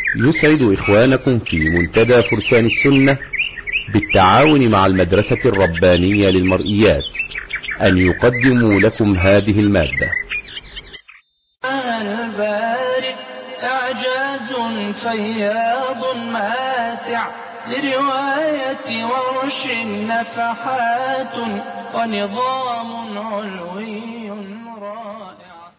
يسعد إخوانكم في منتدى فرسان السنة بالتعاون مع المدرسة الربانية للمرئيات أن يقدموا لكم هذه المادة. البارئ إعجاز فياض ماتع لرواية ورش نفحات ونظام علوي رائع.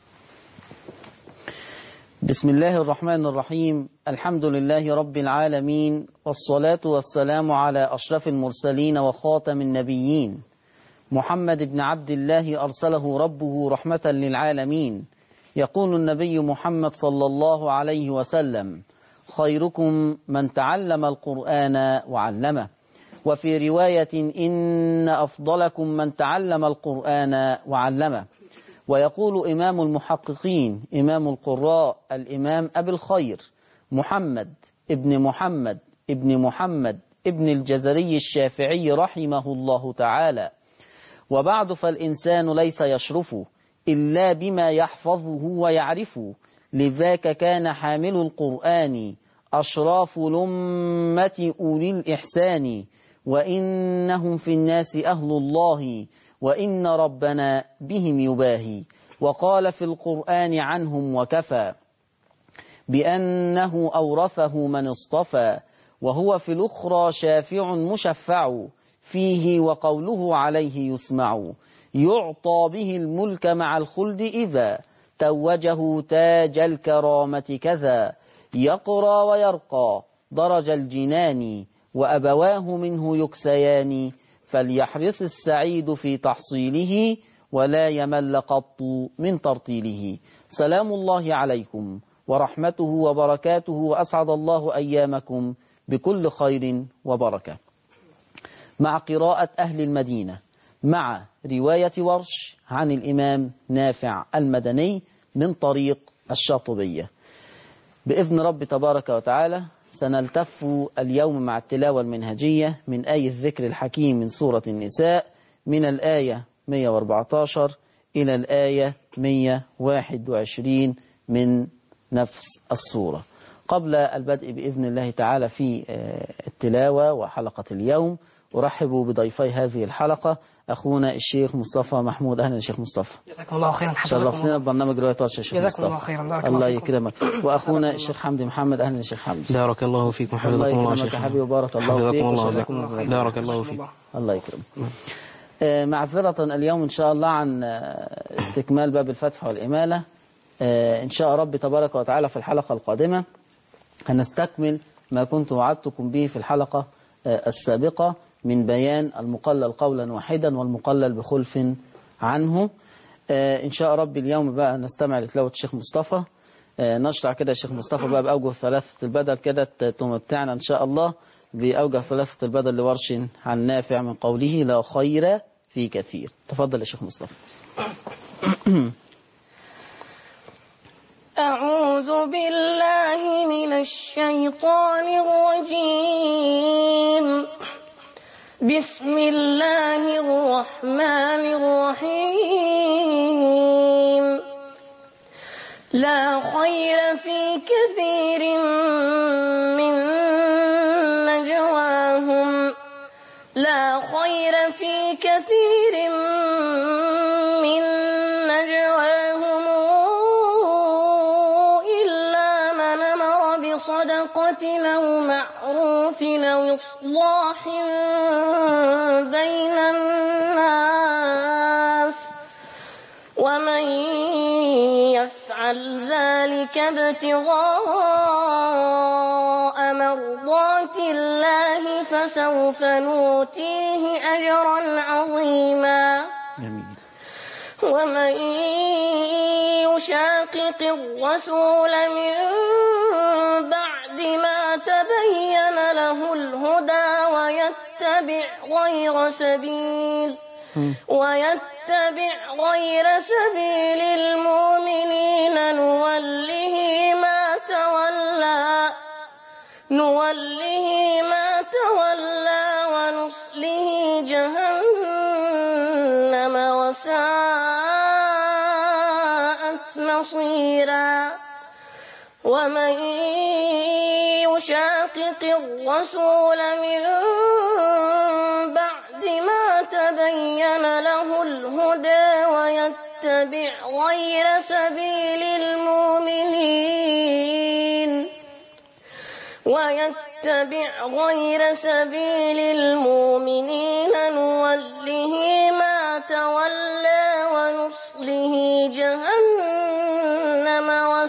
بسم الله الرحمن الرحيم. الحمد لله رب العالمين، والصلاة والسلام على أشرف المرسلين وخاتم النبيين محمد بن عبد الله أرسله ربه رحمة للعالمين. يقول النبي محمد صلى الله عليه وسلم: خيركم من تعلم القرآن وعلمه. وفي رواية: إن أفضلكم من تعلم القرآن وعلمه. ويقول إمام المحققين إمام القراء الإمام أبي الخير محمد ابن محمد ابن محمد ابن الجزري الشافعي رحمه الله تعالى: وبعد، فالإنسان ليس يشرف إلا بما يحفظه ويعرف، لذاك كان حامل القرآن أشراف الأمة أولي الإحسان، وإنهم في الناس أهل الله، وإن ربنا بهم يباهي. وقال في القرآن عنهم وكفى بأنه أورثه من اصطفى، وهو في الأخرى شافع مشفع، فيه وقوله عليه يسمع، يعطى به الملك مع الخلد إذا توجه تاج الكرامة كذا، يقرى ويرقى درج الجنان، وأبواه منه يكسيان، فليحرص السعيد في تحصيله، ولا يمل قط من ترتيله. سلام الله عليكم ورحمته وبركاته، وأسعد الله أيامكم بكل خير وبركة. مع قراءة أهل المدينة مع رواية ورش عن الإمام نافع المدني من طريق الشاطبية. بإذن رب تبارك وتعالى سنلتف اليوم مع التلاوة المنهجية من آية الذكر الحكيم من سورة النساء، من الآية 114 إلى الآية 121 من نفس السورة. قبل البدء بإذن الله تعالى في التلاوة وحلقة اليوم، أرحب بضيفي هذه الحلقة أخونا الشيخ مصطفى محمود. أهلا الشيخ مصطفى. جزاكم الله خيرا. شرفتنا ببرنامج رواية ورش الشيخ مصطفى. جزاكم الله خيرا. الله يكرمك. وأخونا الشيخ حمدي محمد. أهلا الشيخ حمدي. بارك الله فيكم وحفظكم الله شيخ حبيبي، وبارك الله فيك وشفاكم الله. بارك الله فيك. الله يكرمك. معذرة اليوم إن شاء الله عن استكمال باب الفتح والإمالة. إن شاء رب تبارك وتعالى في الحلقة القادمة هنستكمل ما كنت وعدتكم به في الحلقة السابقة من بيان المقلل قولا واحدا والمقلل بخلف عنه. إن شاء رب اليوم بقى نستمع لتلاوة الشيخ مصطفى. نشرع كده الشيخ مصطفى بقى بأوجه ثلاثة البدل كده تمتعنا إن شاء الله بأوجه ثلاثة البدل لورش عن نافع من قوله لا خير في كثير. تفضل يا شيخ مصطفى. أعوذ بالله من الشيطان الرجيم. بسم الله الرحمن الرحيم. لا خير في كثير من نجواهم لا خير في كثير من نجواهم إلا من أمر بصدقة أو معروف أو إصلاح بين الناس، ومن يفعل ذلك ابتغاء مرضات الله فسوف نؤتيه أجرا عظيما. ومن يشاقق الرسول من بعد ما تبين له الهدى ويتبع غير سبيل المؤمنين نوله ما تولى ونصله جهنم وساءت مصيرا. ومن يشاقق الرسول من بعد ما تبين له الهدى ويتبع غير سبيل المؤمنين نوله ما تولى ونصله جهنم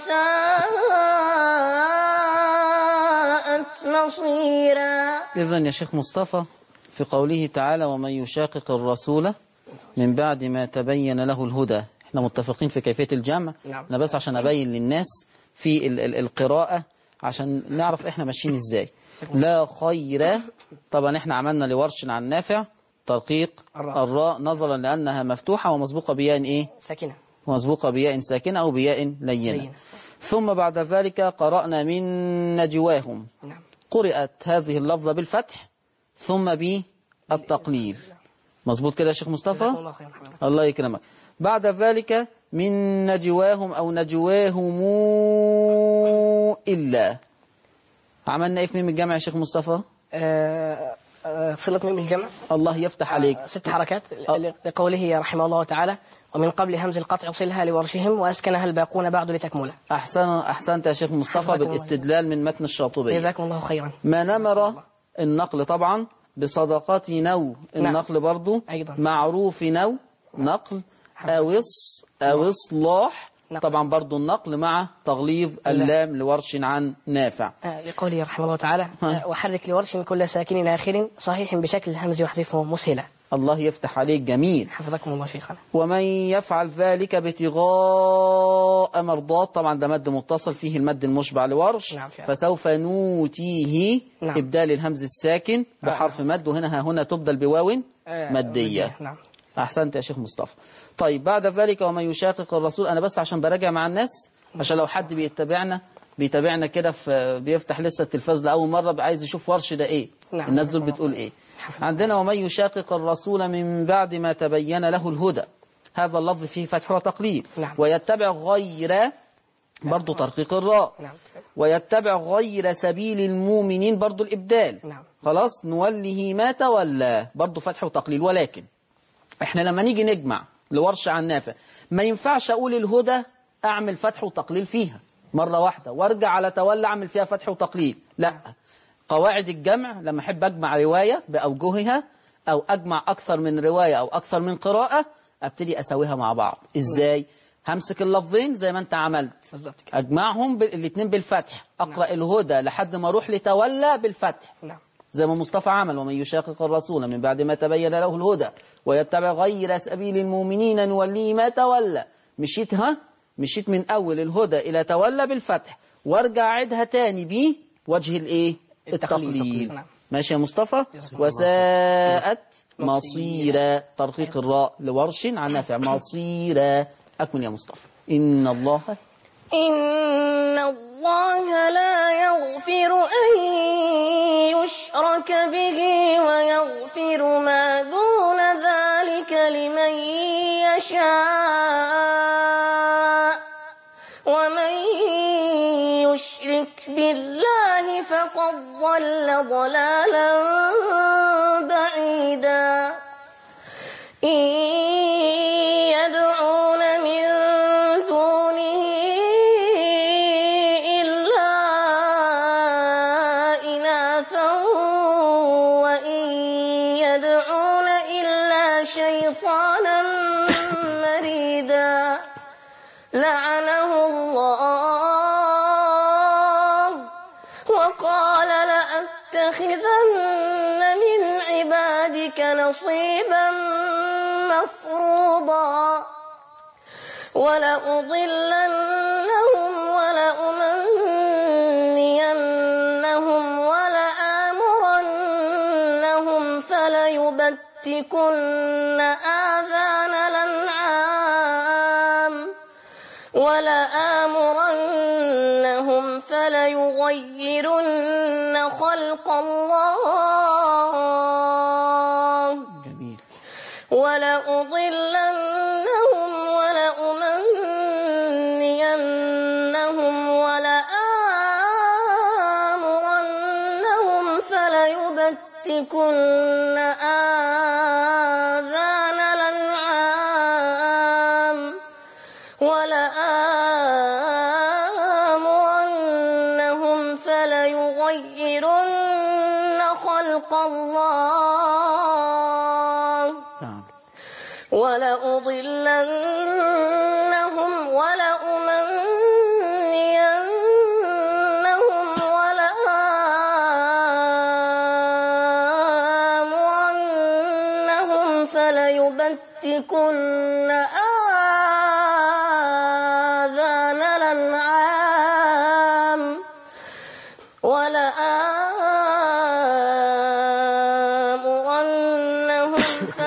وساءت مصيرا. إذن يا شيخ مصطفى في قوله تعالى ومن يشاقق الرسول من بعد ما تبين له الهدى، احنا متفقين في كيفية الجمع. نعم. أنا بس عشان أبين للناس في القراءة عشان نعرف احنا ماشيين ازاي. لا خير، طبعا احنا عملنا لورش عن نافع ترقيق الراء نظرا لأنها مفتوحة ومسبوقة بياء ايه؟ ساكنة، ومسبوقة بياء ساكنة أو بياء لينة. ثم بعد ذلك قرأنا من نجواهم. نعم. قرأت هذه اللفظة بالفتح ثم بالتقليل. مظبوط كده يا شيخ مصطفى؟ الله خير. الله يكرمك. بعد ذلك من نجواهم أو نجواهم إلا، عملنا إيه في ميم الجمع يا شيخ مصطفى؟ صلة ميم الجمع. الله يفتح عليك. 6 حركات لقوله رحمه الله تعالى ومن قبل همز القطع صلها لورشهم وأسكنها الباقون بعد لتكمله. أحسنت يا شيخ مصطفى بالاستدلال من متن الشاطبي. جزاكم الله خيرا. ما نمر النقل طبعا، بصدقات نو النقل برضو، أيضا. معروف نو نقل، أوص أوصلاح طبعا برضو النقل مع تغليظ اللام لورش عن نافع. لقوله رحمه الله تعالى وحرك لورش كل ساكن آخر صحيح بشكل الهمز يحذفه مسهلا. الله يفتح عليك، جميل. حفظكم الله شيخنا. ومن يفعل ذلك ابتغاء مرضات، طبعا ده مد متصل فيه المد المشبع لورش. نعم. فسوف نوتيه. نعم. إبدال الهمز الساكن بحرف مد، وهنا تبدل بواو مادية. نعم. أحسنت يا شيخ مصطفى. طيب بعد ذلك ومن يشاقق الرسول، أنا بس عشان براجع مع الناس عشان لو حد بيتابعنا كده بيفتح لسه التلفاز لأول مرة عايز يشوف ورش ده إيه. نعم. الناس دول بتقول إيه. عندنا ومن يشاقق الرسول من بعد ما تبين له الهدى، هذا اللفظ فيه فتح وتقليل. نعم. ويتبع غير برضو ترقيق الراء. نعم. ويتبع غير سبيل المؤمنين برضو الإبدال. نعم. خلاص نوله ما تولى برضو فتح وتقليل. ولكن احنا لما نيجي نجمع لورش عن نافع ما ينفعش أقول الهدى أعمل فتح وتقليل فيها مرة واحدة وارجع على تولى أعمل فيها فتح وتقليل، لا. قواعد الجمع لما أحب أجمع رواية بأوجهها أو أجمع أكثر من رواية أو أكثر من قراءة أبتدي أسويها مع بعض. إزاي؟ همسك اللفظين زي ما أنت عملت، أجمعهم الاثنين بالفتح، أقرأ الهدى لحد ما أروح لتولى بالفتح. نعم. زي ما مصطفى عمل ومن يشاقق الرسول من بعد ما تبين له الهدى ويتبع غير سبيل المؤمنين نوليه ما تولى. مشيت من أول الهدى إلى تولى بالفتح وارجع أعيدها تاني بوجه الإيه؟ التقليل. نعم. ماشي يا مصطفى. وساءت مصيرا ترقيق الراء لورش عن نافع مصيرا. أكمل يا مصطفى. إن الله لا يغفر أن يشرك به ويغفر ما دون ذلك لمن يشاء ومن يشرك بالله فقد ضل ضلالا بعيدا. إن يدعون من دونه إلا إناثا وإن يدعون إلا شيطانا مريدا لعنه الله وقال لأتخذن من عبادك نصيبا مفروضا ولأضلنهم ولأمنينهم ولآمرنهم فليبتكن آذان الأنعام ولآمرنهم فليغيرن خلق الله. جميل. ولأضلنهم ولأمنينهم ولآمرنهم ليبتكن آذان الأنعام ولآمرنهم فليغيرن خلق الله ولأضلنهم ولأمنينهم ولآمرنهم فليبتكن آذان الأنعام ولآمرنهم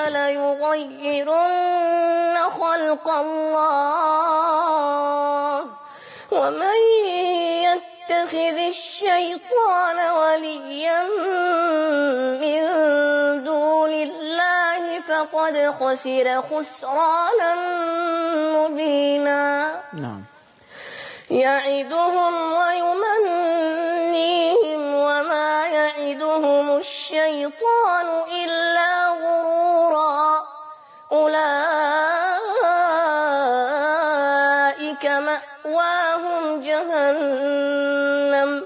فليغيرن خلق الله ومن يتخذ الشيطان وليا من دون الله فقد خسر خسرانا مبينا. نعم. يعدهم ويمنيهم وما يعدهم الشيطان إلا غرورا أولئك مأواهم جهنم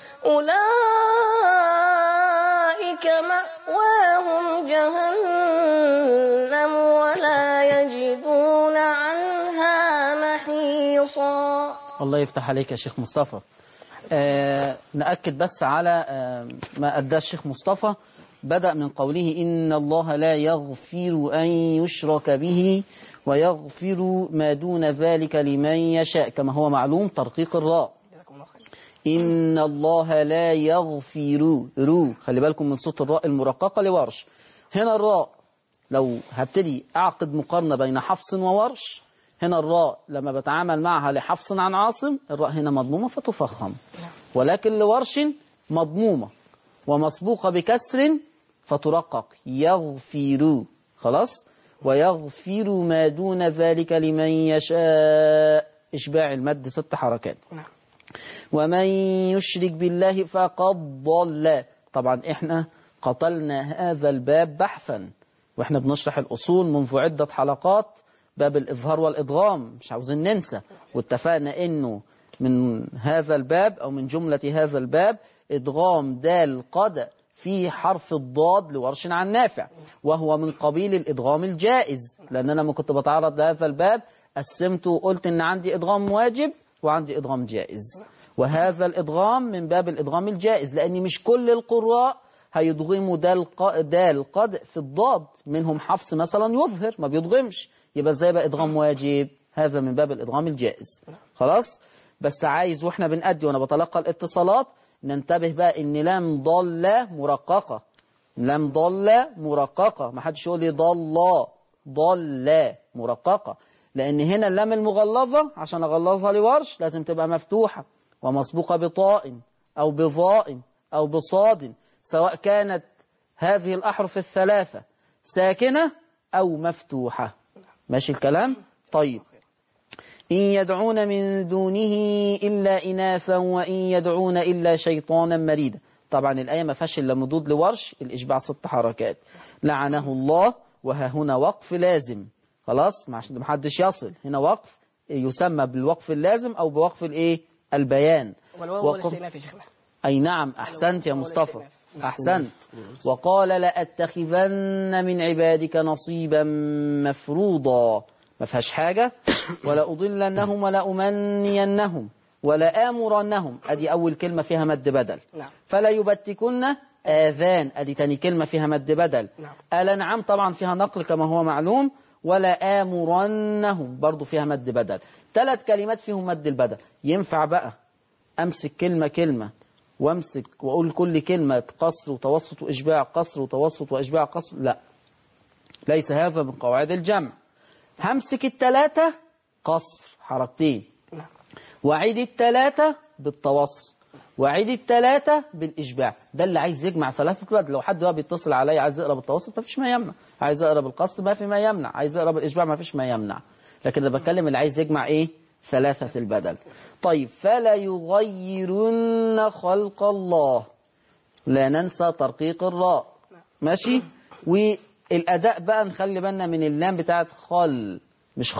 ولا يجدون عنها محيصا. الله يفتح عليك يا شيخ مصطفى. نأكد بس على ما أدى الشيخ مصطفى. بدأ من قوله إن الله لا يغفر أن يشرك به ويغفر ما دون ذلك لمن يشاء، كما هو معلوم ترقيق الراء. إن الله لا يغفر، خلي بالكم من صوت الراء المرققة لورش. هنا الراء لو هبتدي أعقد مقارنة بين حفص وورش، هنا الراء لما بتعامل معها لحفص عن عاصم الراء هنا مضمومة فتفخم، ولكن لورش مضمومة ومسبوقة بكسر فترقق يغفر. خلاص. ويغفر ما دون ذلك لمن يشاء، إشباع المد 6 حركات. ومن يشرك بالله فقد ضل. طبعا احنا قتلنا هذا الباب بحثا واحنا بنشرح الأصول منذ عدة حلقات، باب الإظهار والإدغام، مش عاوزين ننسى، واتفقنا إنه من هذا الباب أو من جملة هذا الباب إدغام دال قد في حرف الضاد لورش عن نافع، وهو من قبيل الإدغام الجائز، لأن أنا لما كنت بتعرض لهذا الباب قسمته وقلت إن عندي إدغام واجب وعندي إدغام جائز، وهذا الإدغام من باب الإدغام الجائز، لأن مش كل القراء هيدغموا دال قد في الضاد، منهم حفص مثلا يظهر ما بيدغمش، يبقى ازاي بقى إدغام واجب؟ هذا من باب الإدغام الجائز. خلاص. بس عايز واحنا بنأدي وانا بتلقى الاتصالات ننتبه بقى ان لام ضل مرققة، لام ضل مرققة، ما حدش يقول لي ضل مرققة، لان هنا اللام المغلظة عشان اغلظها لورش لازم تبقى مفتوحة ومسبوقة بطاء او بظاء او بصاد، سواء كانت هذه الأحرف الثلاثة ساكنة أو مفتوحة. ماشي الكلام؟ طيب. إن يدعون من دونه إلا إناثا وإن يدعون إلا شيطانا مريدا. طبعا الآية ما فيهاش إلا مدود لورش، الإشباع 6 حركات. لعنه الله، وها هنا وقف لازم. خلاص، ما حدش يصل، هنا وقف يسمى بالوقف اللازم أو بوقف الإيه؟ البيان. والواو والاستئناف يا شيخنا. أي نعم، أحسنت يا مصطفى، أحسنت. وقال لأتخذن من عبادك نصيبا مفروضا، ما فيهاش حاجة. ولا أضلنهم ولا أمنينهم ولا آمرنهم، أدي أول كلمة فيها مد بدل. فلا يبتكن آذان، أدي تاني كلمة فيها مد بدل. الأنعام طبعا فيها نقل كما هو معلوم. ولا آمرنهم برضو فيها مد بدل. 3 كلمات فيهم مد البدل. ينفع بقى أمسك كلمة كلمة وامسك واقول كل كلمة قصر وتوسط وإشباع، قصر وتوسط وإشباع، قصر؟ لا، ليس هذا من قواعد الجمع. همسك 3 قصر حركتين، وعيد 3 بالتوسط، وعيد 3 بالإشباع. ده اللي عايز يجمع 3 بدل. لو حد بقى بيتصل عليا عايز يقرا بالتوسط ما فيش ما يمنع، عايز يقرا بالقصر ما في ما يمنع، عايز يقرا بالإشباع ما فيش ما يمنع، لكن انا بتكلم اللي عايز يجمع ايه؟ 3 البدل. طيب. فلا يغيرن خلق الله، لا ننسى ترقيق الراء، ماشي. والأداء بقى نخلي بالنا من اللام بتاعت خل، مش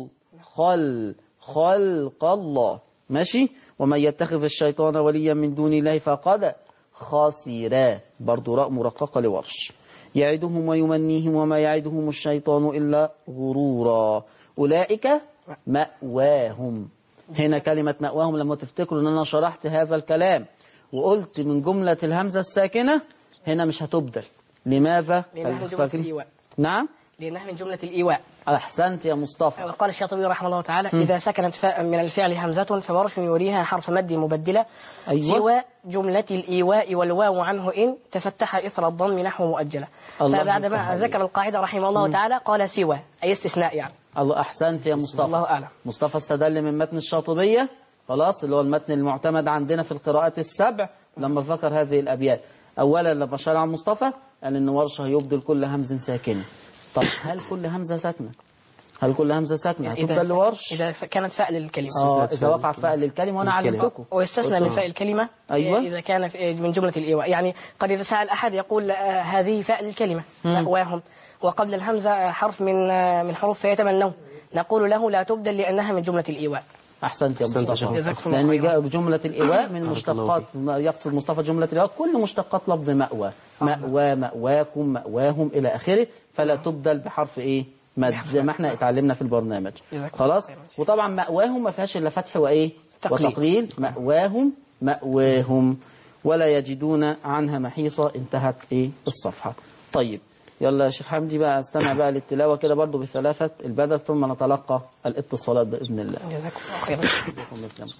خلق الله. ماشي. ومن يتخذ الشيطان وليا من دون الله فقد خسر، برضو راء مرققة لورش. يعدهم ويمنيهم وما يعدهم الشيطان إلا غرورا أولئك مأواهم. هنا كلمة مأواهم لما تفتكروا أن أنا شرحت هذا الكلام وقلت من جملة الهمزة الساكنة هنا مش هتبدل. لماذا؟ لأنها من جملة الإيواء. نعم، لأنها من جملة الإيواء. أحسنت يا مصطفى. وقال الشاطبي رحمه الله تعالى إذا سكنت فاء من الفعل همزة فورش يوريها حرف مد مبدلة. أيوة. سوى جملة الإيواء والواو عنه إن تفتح إثر الضم نحو مؤجلة. فبعدما ذكر القاعدة رحمه الله تعالى قال سوى أي استثناء يعني. الله، أحسنت يا مصطفى. الله أعلم. مصطفى استدل من متن الشاطبية، خلاص، اللي هو المتن المعتمد عندنا في القراءات السبع، لما ذكر هذه الأبيات. أولا لما شرع مصطفى قال إن ورش هيبدل كل همز ساكنة. طب هل كل همزة ساكنة؟ هتبدل لورش؟ إذا كانت فاء للكلمة. إذا وقعت فاء للكلمة وأنا علمتكم. ويستثنى من فاء الكلمة. أيوة. إذا كان من جملة الإيواء، يعني قد إذا سأل أحد يقول هذه فاء للكلمة مأواهم، وقبل الهمزة حرف من حروف فيتمنون، نقول له لا تبدل لأنها من جملة الإيواء. أحسنت يا مصطفى. لأن جملة الإيواء من مشتقات، يقصد مصطفى جملة الإيواء كل مشتقات لفظ مأوى، مأوى، مأواكم، مأواهم إلى آخره، فلا تبدل بحرف إيه؟ مد، زي ما احنا اتعلمنا في البرنامج. خلاص. وطبعا مأواهم ما فيهاش إلا فتح وإيه؟ وتقليل. مأواهم ولا يجدون عنها محيصة. انتهت إيه؟ الصفحة. طيب يلا يا شيخ حمدي بقى استمع بقى للتلاوة كده برضو بالثلاثة البدل، ثم نتلقى الاتصالات بإذن الله. جزاكم الله خيرا.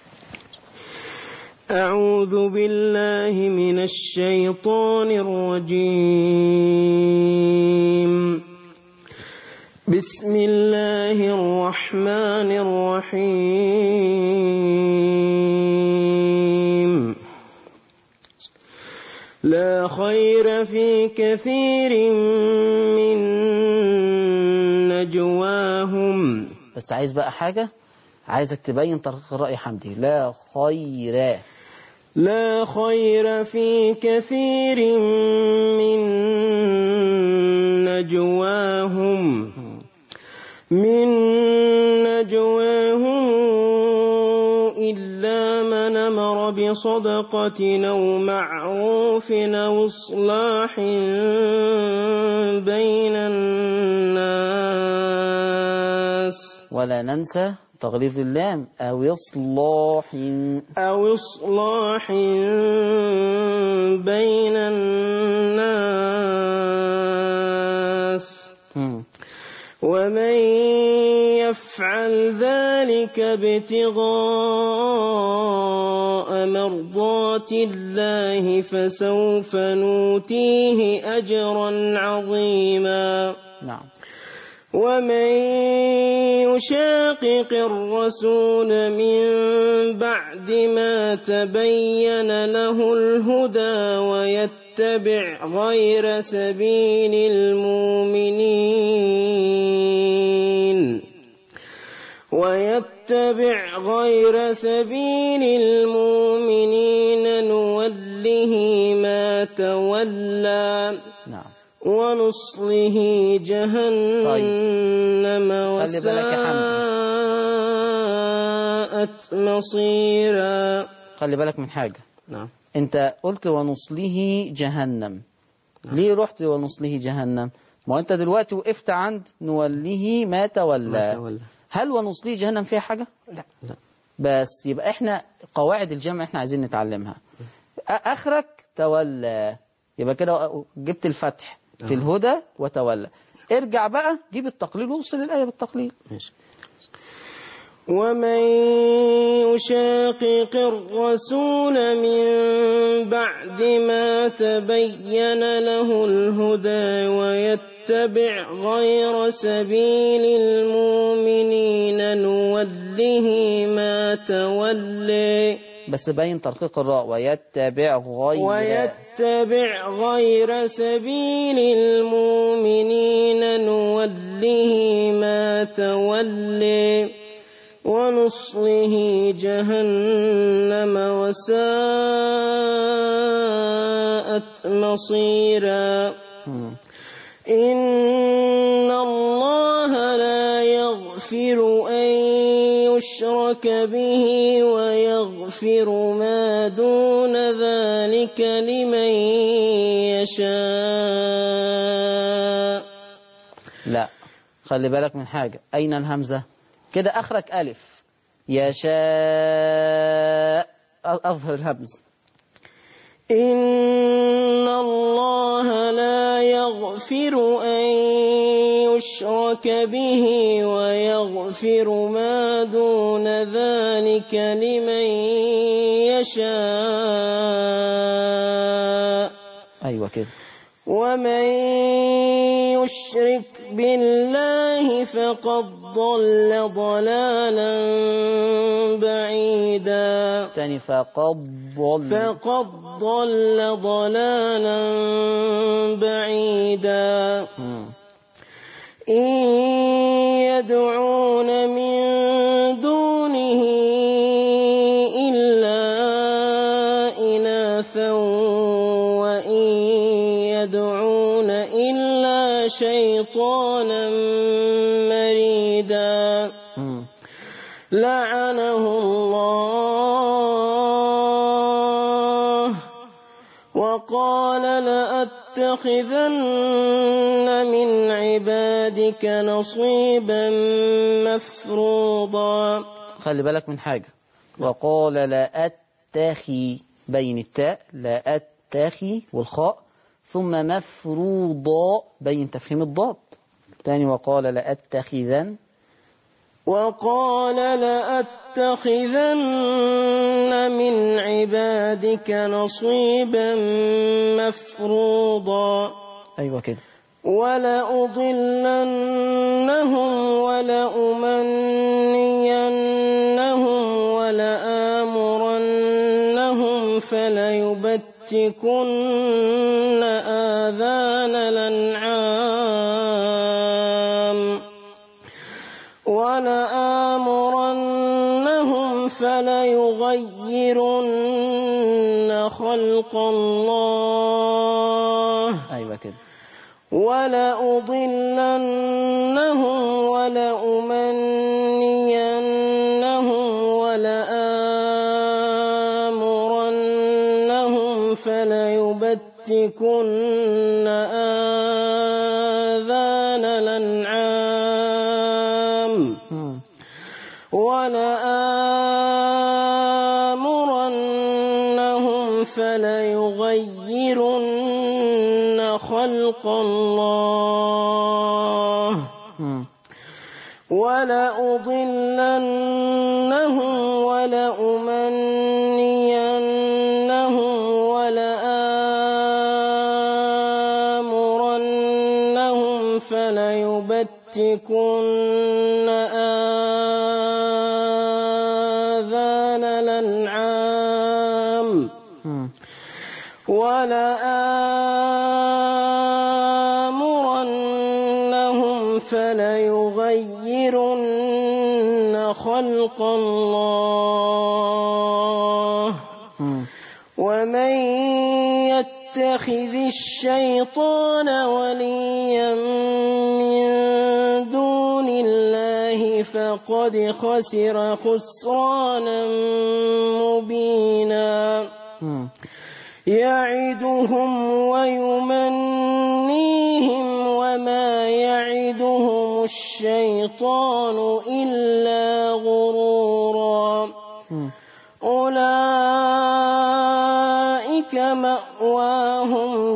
أعوذ بالله من الشيطان الرجيم. بسم الله الرحمن الرحيم. لا خير في كثير من نجواهم. بس عايز بقى حاجة، عايزك تبين طريق الرأي حمدي. لا خير في كثير من نجواهم إلا من أمر بصدقة أو معروف أو إصلاح بين الناس. ولا ننسى تغليظ اللام. أو إصلاح بين الناس. ومن يفعل ذلك ابتغاء مرضات الله فسوف نؤتيه أجرا عظيما. نعم. ومن يشاقق الرسول من بعد ما تبين له الهدى ويتبع غير سبيل المؤمنين نوله ما تولى. نعم. ونصله جهنم وساءت مصيرا. خلي بالك من حاجة. نعم. انت قلت ونصله جهنم. ليه رحت ونصله جهنم؟ ما انت دلوقتي وقفت عند نوله ما تولى. هل ونصله جهنم فيها حاجة؟ لا. بس يبقى احنا قواعد الجمع احنا عايزين نتعلمها. اخرك تولى، يبقى كده جبت الفتح في الهدى وتولى. ارجع بقى جيب التقليل ووصل الآية بالتقليل. ماشي. ومن يشاقق الرسول من بعد ما تبين له الهدى ويتبع غير سبيل المؤمنين نوله ما تولى. بس باين ترقيق الراء. ويتبع غير سبيل المؤمنين نوله ما تولى ونصله جهنم وساءت وساءت مصيرا إن الله لا يغفر أن يشرك به ويغفر ما دون ذلك لمن يشاء. لا، خلي بالك من حاجة. أين الهمزة؟ كده أخرك ألف. يشاء أظهر الهمز. إن الله لا يغفر أن يشرك به ويغفر ما دون ذلك لمن يشاء. أيوة كده. ومن يشرك بالله فقد ضل ضلالا بعيدا. تاني فقد ضل ضلالا بعيدا. إن يدعون من دونه إلا إناثا وإن يدعون إلا شيطانا مريدا لعنه الله وقال لأتخذن من عبادك نصيبا مفروضا. خلي بالك من حاجة. وقال لا أتخي بين التاء لا أتخي والخاء ثم مفروضا بين تفخيم الضاد. تاني وقال لأتخذن من عبادك نصيبا مفروضا. أيوة كده. ولأضلنهم ولأمنينهم ولآمرنهم فليبتكن آذان الأنعام ولآمرنهم فليغيرن خلق الله. أيوة كده. ولأضلنهم ولأمنينهم ولآمرنهم فليبتكن آذان الأنعام ولآمرنهم فليغيرن خلق الله ولأضلنهم ولأمنينهم ولآمرنهم فليبتكن آذان الأنعام ولآمرنهم فليغيرن خلق الله ومن يتخذ الشيطان وليا من دون الله فقد خسر خسرانا مبينا. يعدهم ويمنيهم وما يعدهم الشيطان إلا غرورا. أولئك مأواهم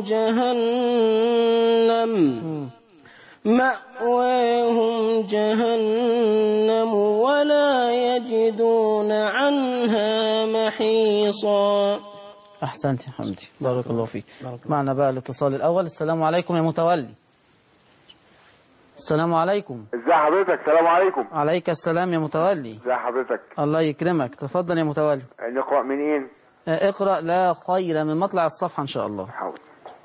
جهنم ولا يجدون عنها محيصا. أحسنت يا حمدي، بارك الله فيك. معنا بقى الاتصال الأول. السلام عليكم يا متولي. السلام عليكم. ازي حضرتك؟ السلام عليكم. عليك السلام يا متولي. ازي حضرتك؟ الله يكرمك. تفضل يا متولي. نقرأ منين؟ اقرأ لا خير من مطلع الصفحة إن شاء الله. حاول.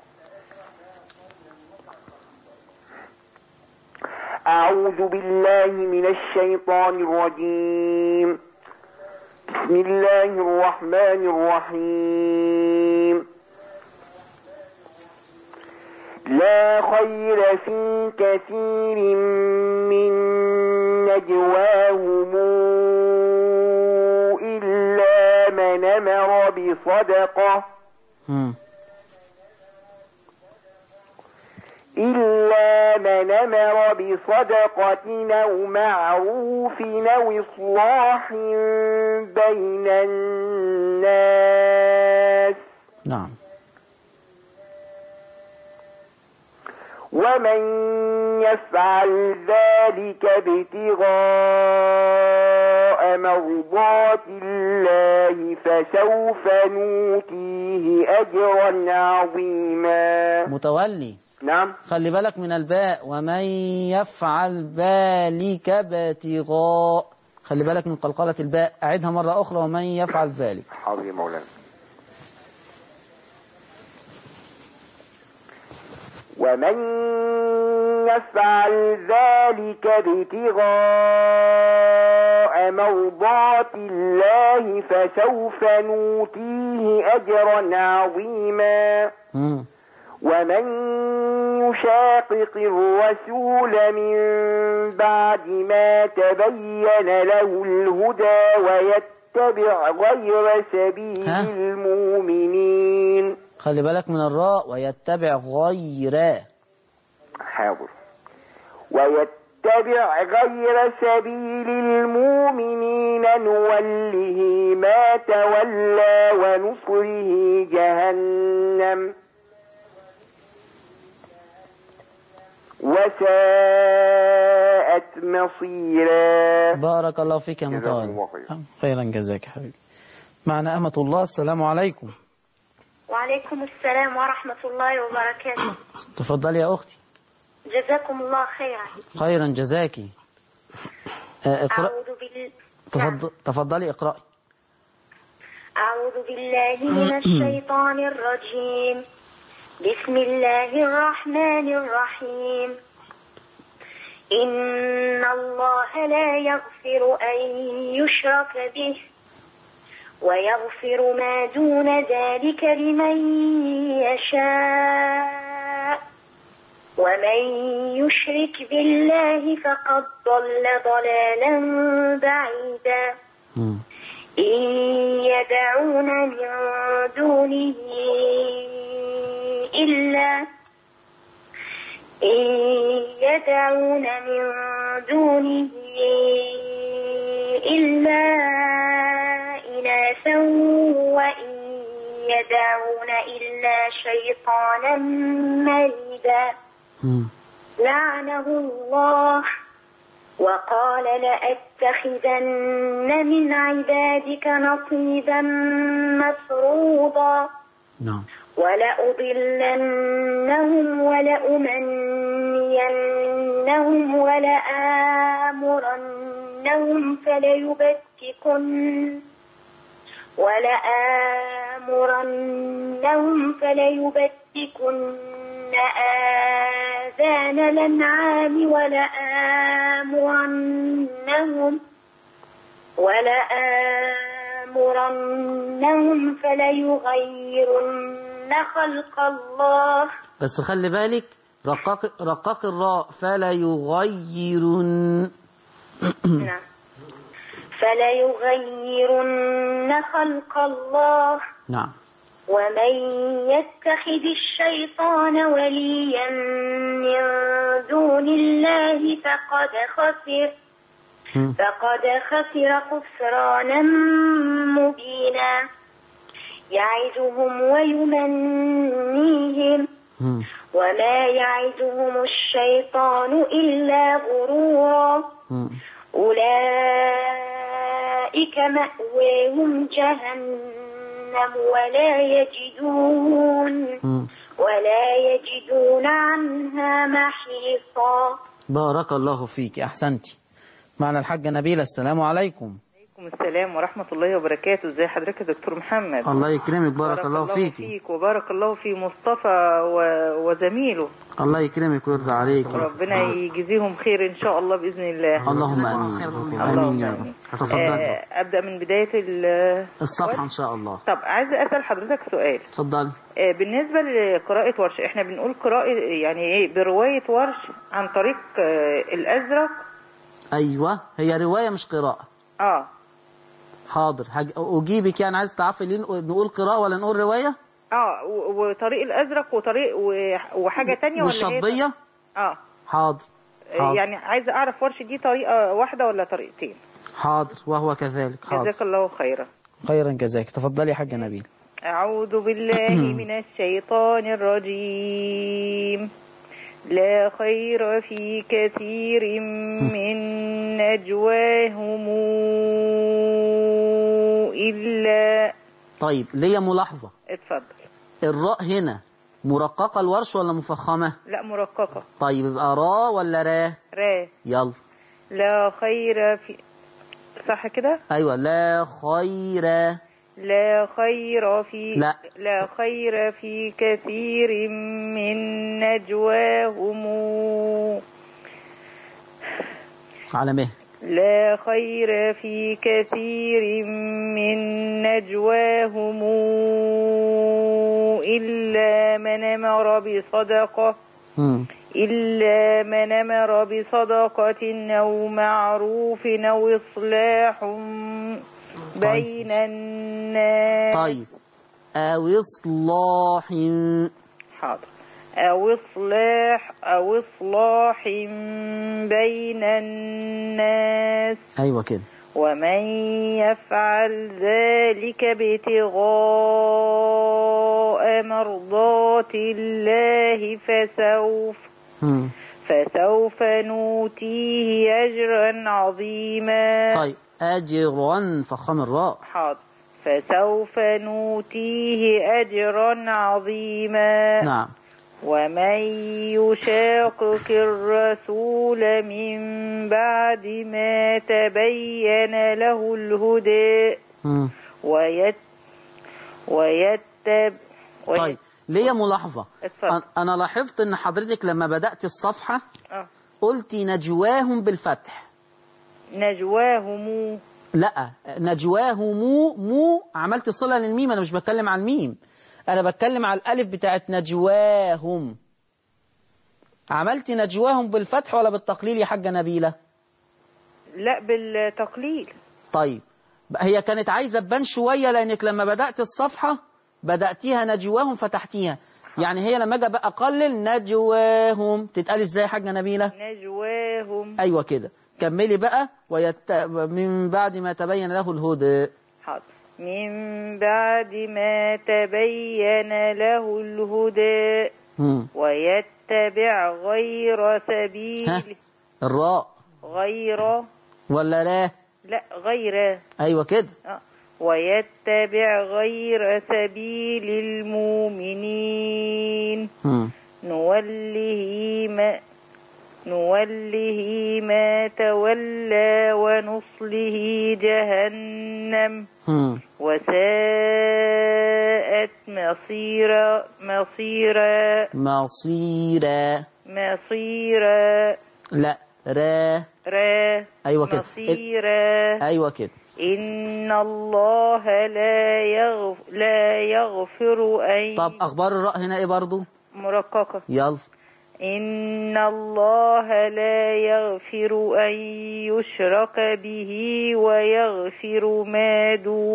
أعوذ بالله من الشيطان الرجيم. بسم الله الرحمن الرحيم. لا خير في كثير من نجواهم إلا من أمر بصدقة أو معروف أو إصلاح بين الناس. نعم. ومن يفعل ذلك ابتغاء مرضات الله فسوف نؤتيه أجرا عظيما. متولي. نعم. خلي بالك من الباء، ومن يفعل ذلك ابتغاء، خلي بالك من قلقلة الباء، أعدها مرة أخرى، ومن يفعل ذلك. حاضر يا مولانا. ومن يفعل ذلك ابتغاء مرضات الله فسوف نؤتيه أجرا عظيما. ومن يشاقق الرسول من بعد ما تبين له الهدى ويتبع غير سبيل المؤمنين. خلي بالك من الراء، ويتبع غير. حاضر. ويتبع غير سبيل المؤمنين نوله ما تولى ونصره جهنم وساءت مصيرا. بارك الله فيك يا متولي. خيرا جزاك يا حبيبي. معنا أمة الله. السلام عليكم. وعليكم السلام ورحمة الله وبركاته. تفضلي يا أختي. جزاكم الله خيرا. خيرا جزاكي. أعوذ تفضلي اقرأي. أعوذ بالله من الشيطان الرجيم. بسم الله الرحمن الرحيم. إن الله لا يغفر أن يشرك به ويغفر ما دون ذلك لمن يشاء ومن يشرك بالله فقد ضل ضلالا بعيدا. إن يدعون من دونه إلا إناثا وإن يدعون إلا شيطانا مريدا. لعنه الله وقال لأتخذن من عبادك نصيبا مفروضا. ولأضلنهم ولأمنينهم ولآمرنهم فليبتكن آذان الأنعام ولآمرنهم فليغيرن خلق الله. بس خلي بالك، رقاق الراء. فليغيرن. نعم. فليغيرن خلق الله. نعم. ومن يتخذ الشيطان وليا من دون الله فقد خسر خسرانا مبينا. يعدهم ويمنيهم وما يعدهم الشيطان إلا غرورا. أولئك مأواهم جهنم ولا يجدون عنها محيصا. بارك الله فيك، أحسنتي. معنا الحاجة نبيلة. السلام عليكم. السلام ورحمة الله وبركاته. ازي حضرتك يا دكتور محمد؟ الله يكرمك، بارك الله فيك وبارك الله في مصطفى وزميله. الله يكرمك ويرضى عليك، ربنا يجزيهم خير ان شاء الله باذن الله. اللهم امين. امين يا رب. تفضل. ابدا من بداية الصفحة ان شاء الله. طب عايز اسال حضرتك سؤال. اتفضل. بالنسبة لقراءة ورش، احنا بنقول قراءة يعني ايه برواية ورش عن طريق الازرق. ايوه، هي رواية مش قراءة. حاضر، اجيبك. يعني عايز تعرفي ليه نقول قراءة ولا نقول رواية؟ وطريق الازرق وطريق وحاجة تانية والشطبية. حاضر. يعني عايزة اعرف ورش دي طريقة واحدة ولا طريقتين؟ حاضر، وهو كذلك. حاضر، جزاك الله خيرا. خيرا جزاك. تفضلي يا حاجة نبيل. أعوذ بالله من الشيطان الرجيم. لا خير في كثير من نجواهم إلا. طيب ليا ملاحظة. اتفضل. الراء هنا مرققة الورش ولا مفخمة؟ لا مرققة. طيب يبقى را ولا را؟ را. يلا. لا خير في، صح كده؟ أيوة. لا خير. لا خير في. لا خير في كثير من نجواهم على مهل. لا خير في كثير من نجواهم إلا من أمر بصدقة أو معروف أو إصلاح بين الناس. طيب أو إصلاح. حاضر. أو إصلاح بين الناس. أيوة كده. ومن يفعل ذلك ابتغاء مرضات الله فسوف نؤتيه أجرا عظيما. طيب أجرا فخم الراء. حاضر. فسوف نؤتيه أجرا عظيما. نعم. ومن يشاقق الرسول من بعد ما تبين له الهدى طيب ليا ملاحظة. أنا لاحظت أن حضرتك لما بدأت الصفحة قلتي نجواهم بالفتح. نجواهم. لا، نجواهم مو عملت صلة للميم. أنا مش بتكلم عن الميم، أنا بتكلم على الألف بتاعت نجواهم. عملت نجواهم بالفتح ولا بالتقليل يا حاجة نبيلة؟ لا بالتقليل. طيب هي كانت عايزة تبان شوية، لأنك لما بدأت الصفحة بدأتيها نجواهم فتحتيها. يعني هي لما أجي أقلل نجواهم تتقال إزاي يا حاجة نبيلة؟ نجواهم. أيوة كده. كملي بقى. من بعد ما تبين له الهدى. حاضر. من بعد ما تبين له الهدى ويتبع غير سبيل. الراء غير ولا لا؟ لا غير. أيوة كده. ويتبع غير سبيل المؤمنين نوله ما تولى ونصله جهنم وساءت مصيرا. لا را. أيوة كده. مصيرا. أيوة كده. إن الله لا يغفر أن. طب أخبار الراء هنا إيه برضو؟ مرققة. يلا. إن الله لا يغفر أن يشرك به ويغفر ما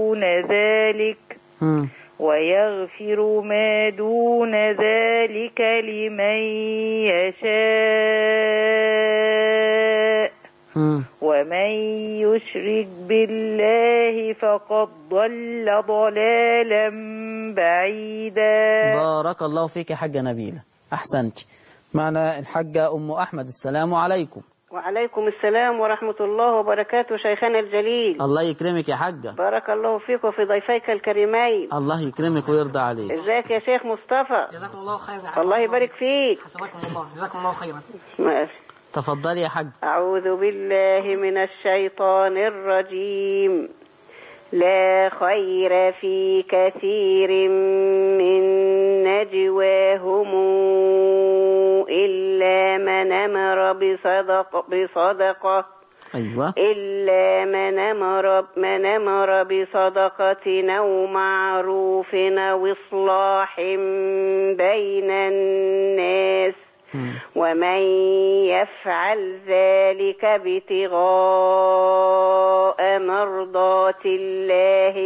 دون ذلك لمن يشاء. ومن يشرك بالله فقد ضل ضلالا بعيدا. بارك الله فيك يا حاجة نبيلة، أحسنت. معنا الحاجة أم أحمد. السلام عليكم. وعليكم السلام ورحمة الله وبركاته شيخنا الجليل. الله يكرمك يا حاجة. بارك الله فيك وفي ضيفيك الكريمين. الله يكرمك ويرضى عليك. ازيك يا شيخ مصطفى؟ جزاكم الله خيرا. الله يبارك فيك. حفظكم الله. جزاكم الله خيرا. تفضلي يا حاج. أعوذ بالله من الشيطان الرجيم. لا خير في كثير من نجواهم إلا من أمر بصدقة أيوة. إلا من أمر بصدقة أو معروف أو إصلاح بين الناس ومن يفعل ذلك ابتغاء مرضات الله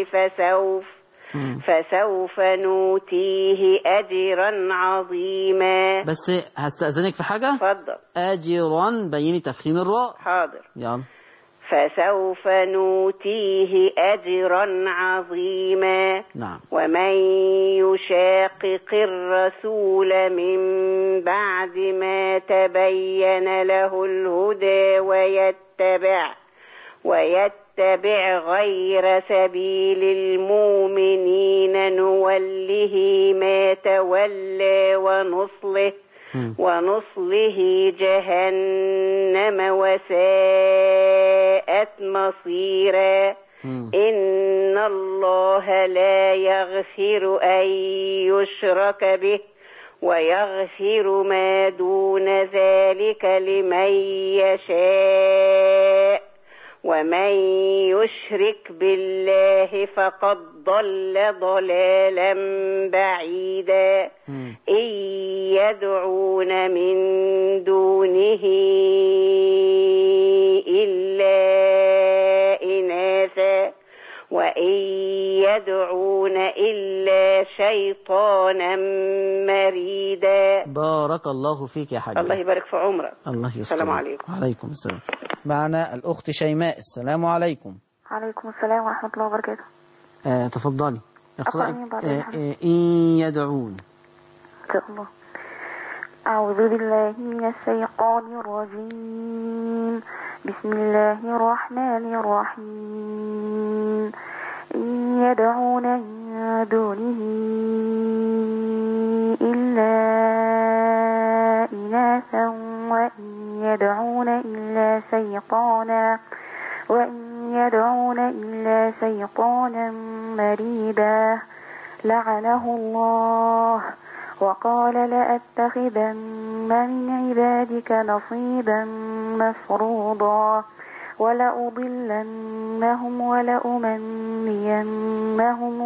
فسوف نوتيه أجرا عظيما. بس هستأذنك في حاجة. اتفضل. أجرا بيني تفخيم الراء. حاضر. يلا. فسوف نوتيه أجرا عظيما. نعم. ومن يشاقق الرسول من بعد ما تبين له الهدى ويتبع غير سبيل المؤمنين نوله ما تولى ونصله جهنم وساءت مصيرا. إن الله لا يغفر أن يشرك به ويغفر ما دون ذلك لمن يشاء ومن يشرك بالله فقد ضل ضلالا بعيدا. إن يدعون من دونه إلا إناثا وإن يدعون إلا شيطانا مريدا. بارك الله فيك يا حاج. الله يبارك في عمرك. الله يستر. السلام عليكم. وعليكم السلام. معنا الأخت شيماء. السلام عليكم. عليكم السلام ورحمة الله وبركاته. تفضلي. اقرأي. إن يدعون. إن شاء الله. أعوذ بالله من الشيطان الرجيم. بسم الله الرحمن الرحيم. إن يدعون من دونه إلا إناثا وإن يدعون إلا شيطانا مريدا لعنه الله وقال لأتخذن من عبادك نصيبا مفروضا ولأضلنهم ولأمنينهم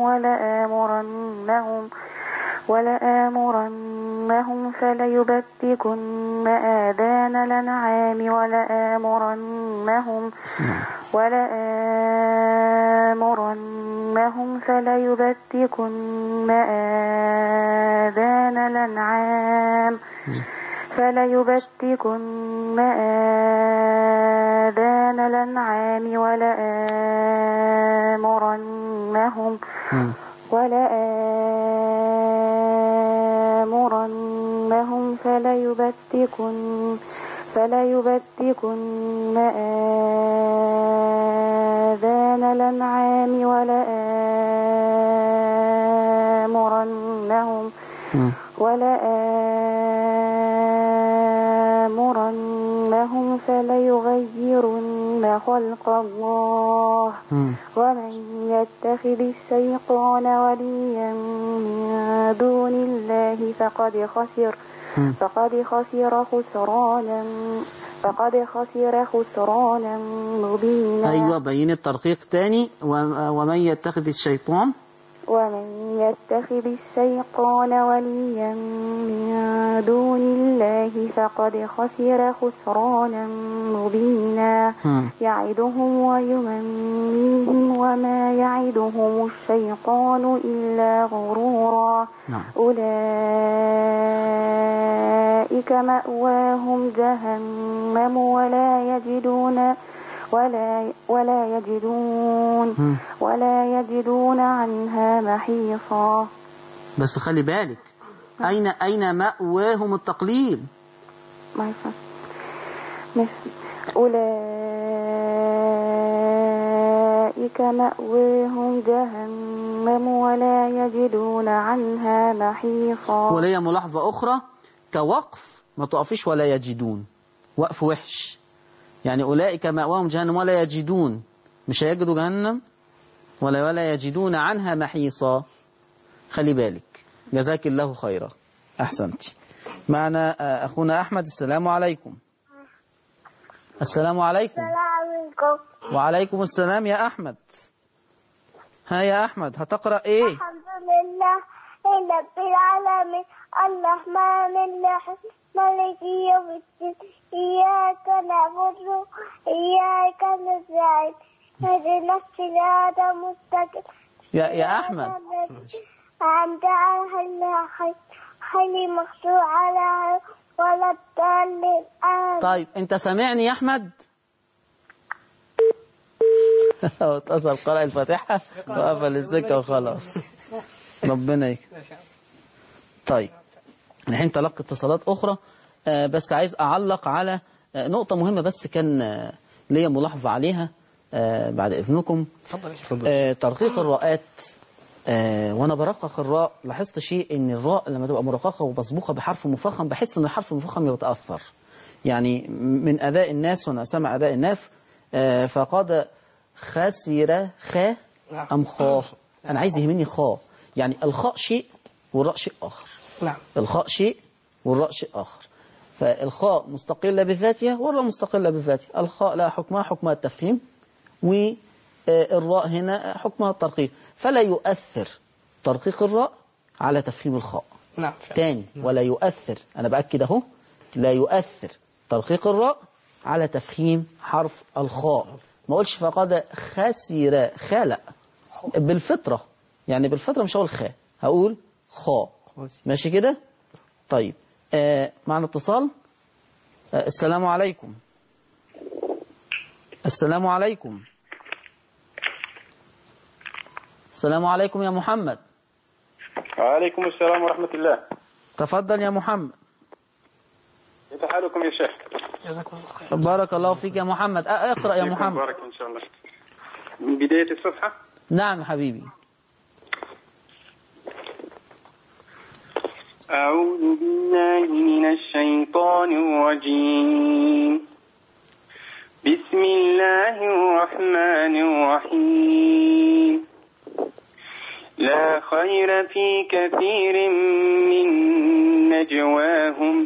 ولآمرنهم فليبتكن آذان الأنعام ولآمرنهم فليبتكن آذان الأنعام ولآمرنهم فليبتكن آذان الأنعام ولآمرنهم فليغيرن خلق الله ومن يتخذ الشيطان وليا من دون الله فقد خسر خسرانا مبينا. أيوة بين الترقيق تاني. ومن يتخذ الشيطان وليا من دون الله فقد خسر خسرانا مبينا. يعدهم ويمنيهم وما يعدهم الشيطان إلا غرورا. أولئك مأواهم جهنم ولا يجدون عنها محيصا. بس خلي بالك أين مأواهم التقليد. أولئك مأواهم جهنم ولا يجدون عنها محيصا. وليا ملاحظة أخرى كوقف ما تقفش ولا يجدون وقف وحش. يعني أولئك مأواهم جهنم ولا يجدون، مش هيجدوا جهنم ولا يجدون عنها محيصا. خلي بالك. جزاك الله خيرا. أحسنت. معنا أخونا أحمد. السلام عليكم. السلام عليكم. وعليكم السلام يا أحمد. ها يا أحمد هتقرأ إيه؟ الحمد لله رب العالمين الرحمن الرحيم مالك يوم الدين إياك نعبد وإياك نستعين اهدنا الصراط المستقيم. يا أحمد أنت خير مغضوب على ولا الضالين. طيب أنت سامعني يا أحمد؟ اتصل قرأ الفاتحة وقفل السكة وخلاص. ربنا يكرمك. طيب الحين تلقى اتصالات أخرى، بس عايز أعلق على نقطة مهمة بس كان ليا ملاحظة عليها بعد إذنكم. ترقيق الراءات. وأنا برقق الراء لاحظت شيء، إن الراء لما تبقى مرققة ومسبوقة بحرف مفخم بحس إن الحرف المفخم يتأثر. يعني من أداء الناس، وأنا سامع أداء الناس، فقد خسر خا أم خا. أنا عايز يهمني خا. يعني الخاء شيء والراء شيء آخر. نعم. الخاء شيء والراء شيء آخر. فالخاء مستقلة بذاتها والراء مستقلة بذاتها. الخاء لها حكمها التفخيم، والراء هنا حكمها الترقيق، فلا يؤثر ترقيق الراء على تفخيم الخاء. نعم. تاني، ولا يؤثر، أنا بأكد أهو، لا يؤثر ترقيق الراء على تفخيم حرف الخاء. ما أقولش فقد خسر خا، لا، بالفطرة. يعني بالفطرة مش هقول خا، هقول خاء. ماشي كده؟ طيب معنا اتصال. السلام عليكم. السلام عليكم. السلام عليكم يا محمد. وعليكم السلام ورحمة الله. تفضل يا محمد. كيف حالكم يا شيخ؟ جزاكم الله خير. بارك الله فيك يا محمد. اقرأ يا محمد. بارك إن شاء الله. من بداية الصفحة. نعم حبيبي. أعوذ بالله من الشيطان الرجيم. بسم الله الرحمن الرحيم. لا خير في كثير من نجواهم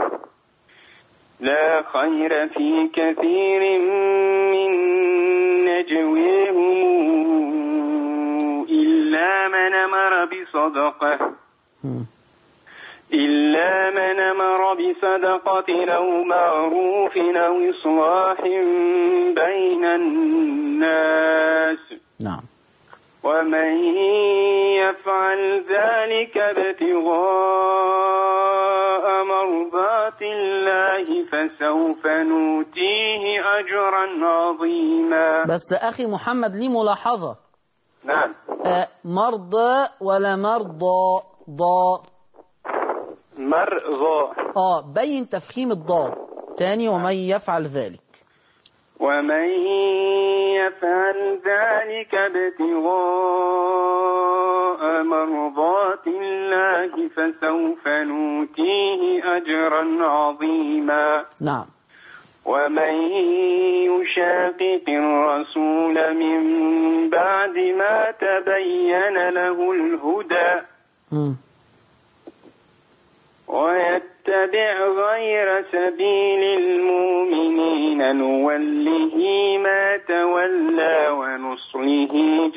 إلا من أمر بصدقة أو معروف أو إصلاح بين الناس. نعم. ومن يفعل ذلك ابتغاء مرضات الله فسوف نؤتيه أجرا عظيما. بس أخي محمد لي ملاحظة. نعم. مرضى ولا مرضى؟ ضاء. مرضى. بين تفخيم الضاد تاني. ومن يفعل ذلك. ومن يفعل ذلك ابتغاء مرضات الله فسوف نؤتيه أجرا عظيما. نعم. ومن يشاقق الرسول من بعد ما تبين له الهدى ويتبع غير سبيل المؤمنين نوله ما تولى ونصله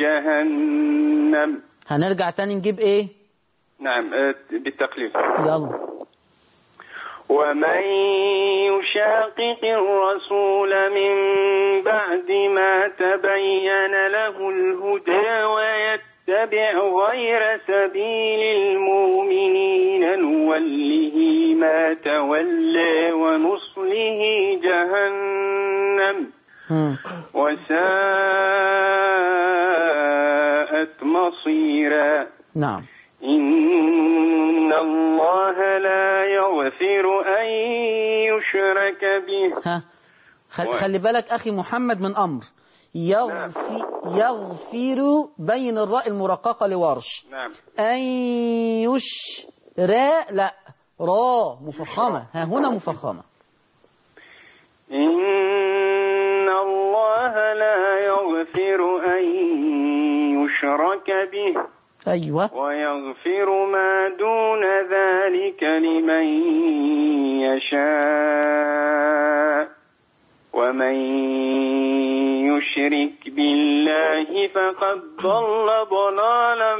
جهنم. هنرجع تاني نجيب ايه؟ نعم بالتقليد. يلا. ومن يشاقق الرسول من بعد ما تبين له الهدى ويتبع غير سبيل المؤمنين نوله ما تولى ونصله جهنم وساءت مصيرا. نعم. إن الله لا يغفر أن يشرك به. خلي بالك أخي محمد من أمر يغفر بين الراء المرققة لورش. نعم. أن يشرى لا، را مفخمة، ها هنا مفخمة. إن الله لا يغفر أن يشرك به أيوة ويغفر ما دون ذلك لمن يشاء ومن يشرك بالله فقد ضل ضلالا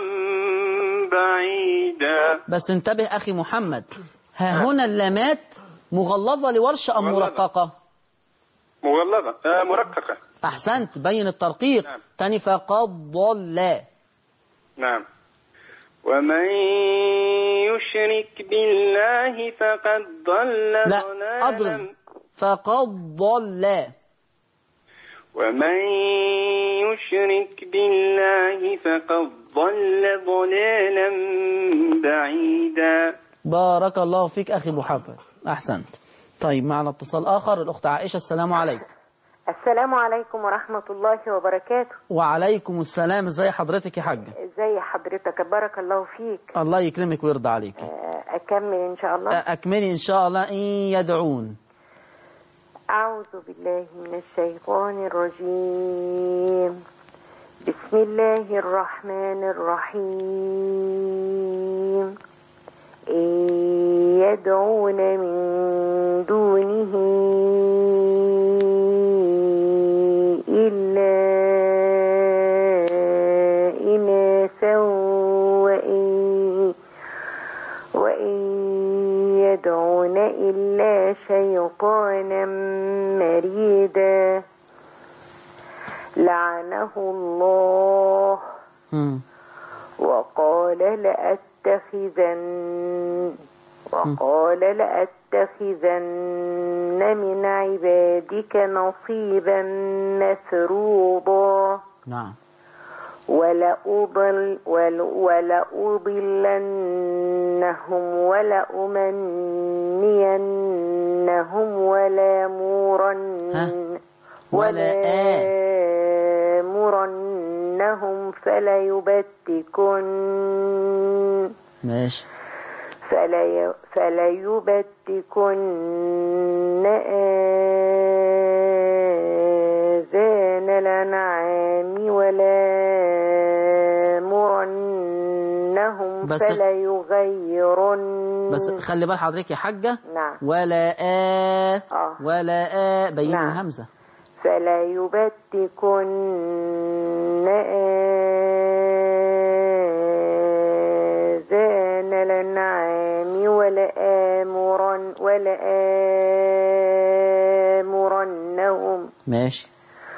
بعيدا. بس انتبه أخي محمد، ها هنا اللامات مغلظة لورش أم مرققة؟ مغلظة مرققة. أحسنت، بين الترقيق. نعم. تاني فقد ضل. نعم. ومن يشرك بالله فقد ضل لا ضلالا. أضرب. فقد ضل. ومن يشرك بالله فقد ضل ضلالا بعيدا. بارك الله فيك أخي محمد، أحسنت. طيب معنا اتصال آخر، الأخت عائشة. السلام عليكم. السلام عليكم ورحمة الله وبركاته. وعليكم السلام. ازي حضرتك يا حاجة؟ ازي حضرتك؟ بارك الله فيك. الله يكرمك ويرضى عليك. أكمل إن شاء الله. أكملي إن شاء الله. إن يدعون. أعوذ بالله من الشيطان الرجيم. بسم الله الرحمن الرحيم. إن يدعون من دونه إلا إناثا وإن يدعون إلا شيطانا مريدا لعنه الله وقال لأتخذن من عبادك نصيبا مفروضا. نعم. ولأضلنهم ولأمنينهم ولآمرنهم ماشي. فليبتكن آذان الأنعام ولآمرنهم فليغيرن. بس خلي بال حضرتك يا حاجة. نعم. ولا بين نعم. الهمزة. فليبتكن آذان الأنعام ولآمرنهم. ماشي.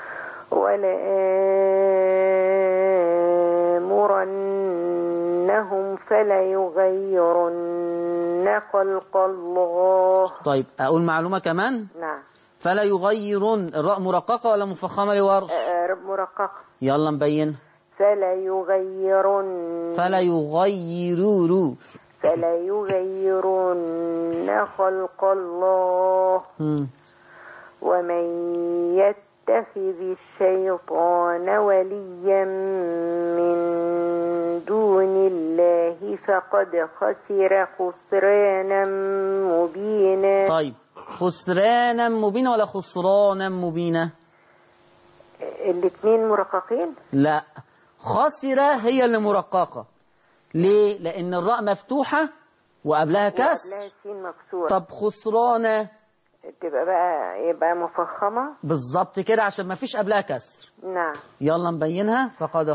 ولآمرنهم فليغيرن خلق الله. طيب أقول معلومة كمان. نعم. فلا يغيرون، الراء مرققة ولا مفخمة لورش؟ مرققة. يلا نبين. فلا يغيرون خلق الله. ومن يتخذ الشيطان وليا من دون الله فقد خسر خسرانا مبينا. طيب خسرانا مبينا ولا خسرانا مبينا؟ الاثنين مرققين؟ لا، خسرة هي اللي مرققة. ليه؟ لأن الراء مفتوحة وقبلها كسر. وقبلها سين مكسورة. طب خسرانة يبقى مفخمة بالظبط كده عشان ما فيش قبلها كسر. نعم. يلا نبينها. فقد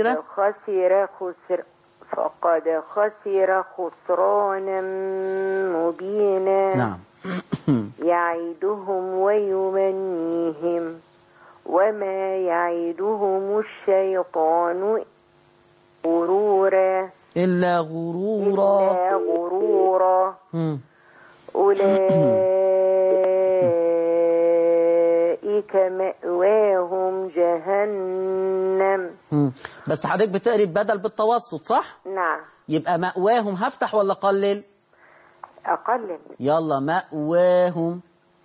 خسر خسرانا مبينا. نعم. يعدهم ويمنيهم وما يعدهم الشيطان إلا غرورا. أولئك مأواهم جهنم. بس حضرتك بتقري بدل بالتوسط صح؟ نعم. يبقى مأواهم هفتح ولا قلل؟ أقلل. يلا مأواهم.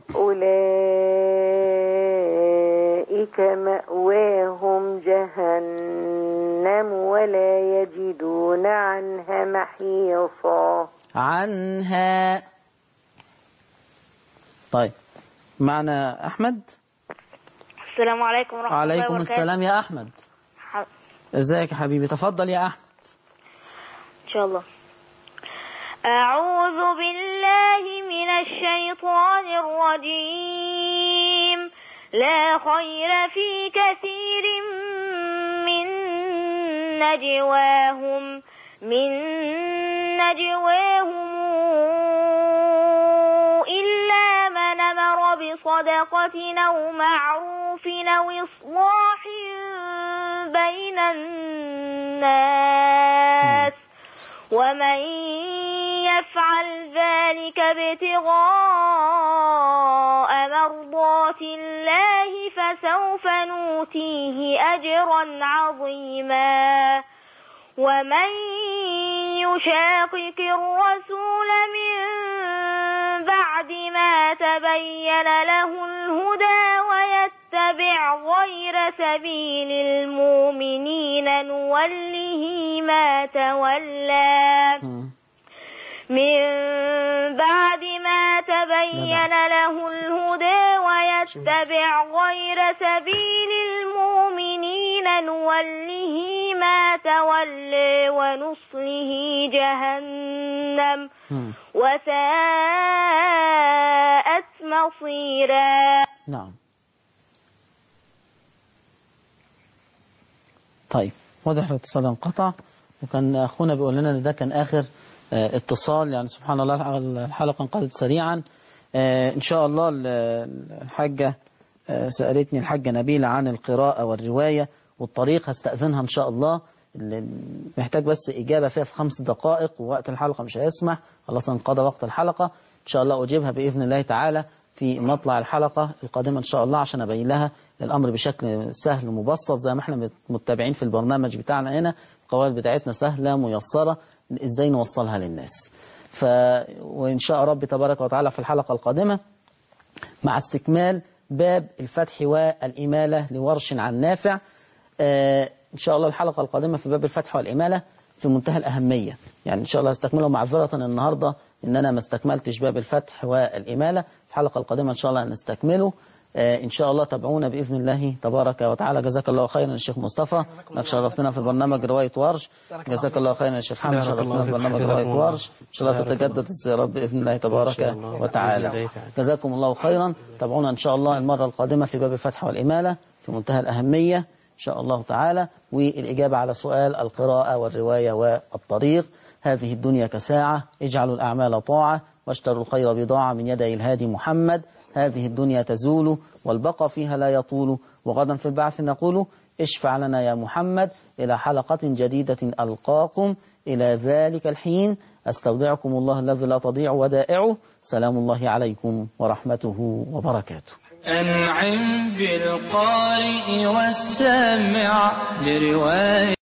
أولئك مأواهم جهنم ولا يجدون عنها محيصا. عنها. طيب معنا أحمد. السلام عليكم ورحمة الله وبركاته. وعليكم السلام يا أحمد. ازيك يا حبيبي؟ تفضل يا أحمد. إن شاء الله. أعوذ بالله من الشيطان الرجيم. لا خير في كثير من نجواهم إلا من أمر بصدقة أو معروف أو إصلاح بين الناس ومن يفعل ذلك ابتغاء مرضات الله فسوف نؤتيه أجرا عظيما ومن يشاقق الرسول من بعد ما تبين له الهدى ويتبع غير سبيل المؤمنين نوله ما تولى من بعد ما تبين له الهدى ويتبع غير سبيل المؤمنين نوله ما تولى ونصله جهنم وساءت مصيرا. نعم. طيب واضح الاتصال انقطع، وكان أخونا بيقول لنا ان ده كان آخر اتصال، يعني سبحان الله الحلقة انقضت سريعا. إن شاء الله الحاجة سألتني الحاجة نبيلة عن القراءة والرواية والطريق، هستأذنها إن شاء الله، محتاج بس إجابة فيها في 5 دقائق ووقت الحلقة مش هيسمح، خلاص انقضى وقت الحلقة. إن شاء الله أجيبها بإذن الله تعالى في مطلع الحلقة القادمة إن شاء الله، عشان أبين لها الأمر بشكل سهل ومبسط زي ما احنا متابعين في البرنامج بتاعنا هنا. القواعد بتاعتنا سهلة ميسرة، إزاي نوصلها للناس. وإن شاء رب تبارك وتعالى في الحلقة القادمة مع استكمال باب الفتح والإمالة لورش عن نافع. إن شاء الله الحلقة القادمة في باب الفتح والإمالة في منتهى الأهمية، يعني إن شاء الله استكمله. معذرة النهاردة إن أنا ما استكملتش باب الفتح والإمالة، في الحلقة القادمة إن شاء الله نستكمله. إن شاء الله تابعونا بإذن الله تبارك وتعالى. جزاك الله خيرا يا شيخ مصطفى، انك شرفتنا في برنامج رواية ورش. جزاك الله خيرا يا شيخ حمد، شرفتنا في برنامج رواية ورش. إن شاء الله تتجدد الزيارات بإذن الله تبارك وتعالى. جزاكم الله خيرا. تابعونا إن شاء الله المرة القادمة في باب الفتح والإمالة في منتهى الأهمية إن شاء الله تعالى، والإجابة على سؤال القراءة والرواية والطريق. هذه الدنيا كساعة، اجعلوا الأعمال طاعة واشتروا الخير بضاعة من يدي الهادي محمد. هذه الدنيا تزول والبقى فيها لا يطول، وغدا في البعث نقول اشفع لنا يا محمد. إلى حلقة جديدة ألقاكم، إلى ذلك الحين أستودعكم الله الذي لا تضيع ودائعه. سلام الله عليكم ورحمته وبركاته. أنعم بالقارئ والسامع لرواية